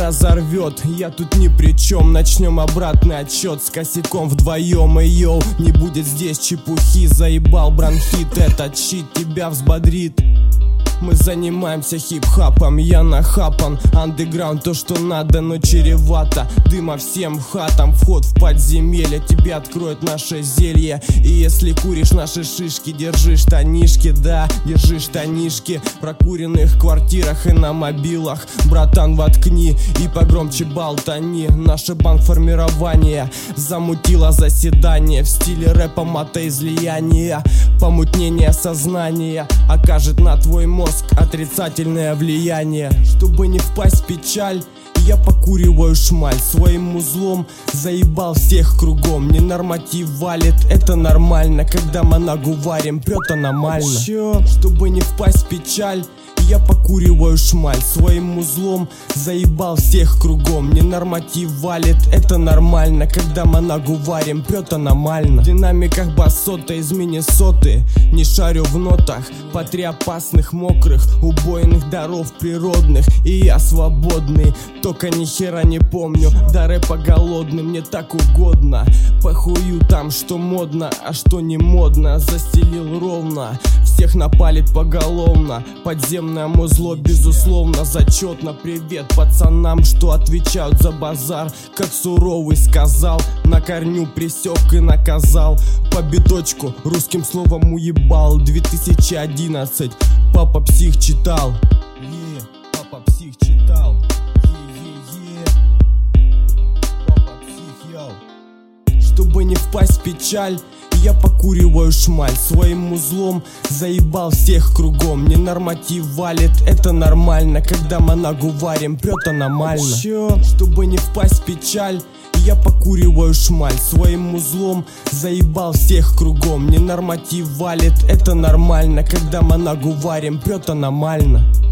разорвет, я тут ни при чем. Начнем обратный отсчет с косяком вдвоем. И йоу, не будет здесь чепухи. Заебал бронхит, этот щит тебя взбодрит. Мы занимаемся хип-хапом, я нахапан. Андеграунд то, что надо, но чревато. Дыма всем хатам, вход в подземелье тебе откроет наше зелье. И если куришь наши шишки, держи штанишки, да, держи штанишки. В прокуренных квартирах и на мобилах, братан, воткни и погромче болтани. Наше банформирование замутило заседание в стиле рэпа матоизлияния. Помутнение сознания окажет на твой мозг отрицательное влияние. Чтобы не впасть в печаль, я покуриваю шмаль. Своим узлом заебал всех кругом. Ненорматив валит, это нормально. Когда манагу варим, прет аномально. Чтобы не впасть в печаль, я покуриваю шмаль. Своим узлом заебал всех кругом. Ненорматив валит, это нормально. Когда манагу варим, прет аномально. В динамиках басота из Миннесоты. Не шарю в нотах по 3 опасных, мокрых, убойных даров природных. И я свободный, только ни хера не помню. До рэпа голодный, мне так угодно. Похую там, что модно, а что не модно. Застелил ровно, всех напалит поголовно. Подземное музло, безусловно, зачетно. Привет пацанам, что отвечают за базар. Как суровый сказал, на корню пресек и наказал. По биточку русским словом уебал. 2011, папа псих читал. Папа псих читал. Папа псих, йоу. Чтобы не впасть в печаль, я покуриваю шмаль. Своим узлом заебал всех кругом. Ненорматив валит, это нормально. Когда манагу варим, прет аномально. Чтобы не впасть в печаль, я покуриваю шмаль. Своим узлом заебал всех кругом. Ненорматив валит, это нормально. Когда манагу варим, прет аномально.